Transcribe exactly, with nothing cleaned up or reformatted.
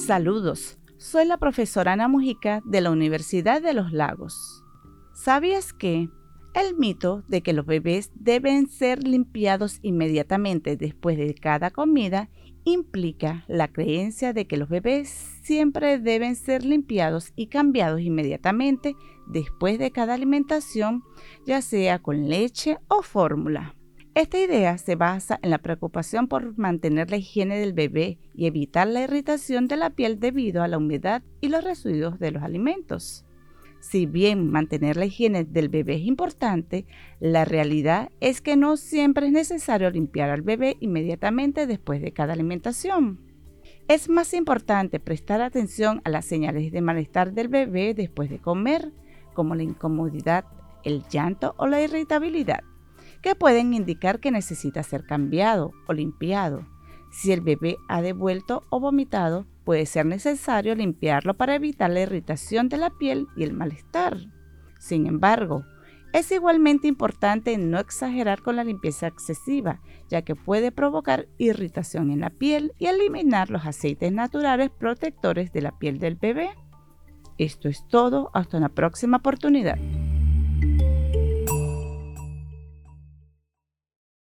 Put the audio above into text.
Saludos, soy la profesora Ana Mujica de la Universidad de los Lagos. ¿Sabías que el mito de que los bebés deben ser limpiados inmediatamente después de cada comida implica la creencia de que los bebés siempre deben ser limpiados y cambiados inmediatamente después de cada alimentación, ya sea con leche o fórmula? Esta idea se basa en la preocupación por mantener la higiene del bebé y evitar la irritación de la piel debido a la humedad y los residuos de los alimentos. Si bien mantener la higiene del bebé es importante, la realidad es que no siempre es necesario limpiar al bebé inmediatamente después de cada alimentación. Es más importante prestar atención a las señales de malestar del bebé después de comer, como la incomodidad, el llanto o la irritabilidad, que pueden indicar que necesita ser cambiado o limpiado. Si el bebé ha devuelto o vomitado, puede ser necesario limpiarlo para evitar la irritación de la piel y el malestar. Sin embargo, es igualmente importante no exagerar con la limpieza excesiva, ya que puede provocar irritación en la piel y eliminar los aceites naturales protectores de la piel del bebé. Esto es todo, hasta una próxima oportunidad.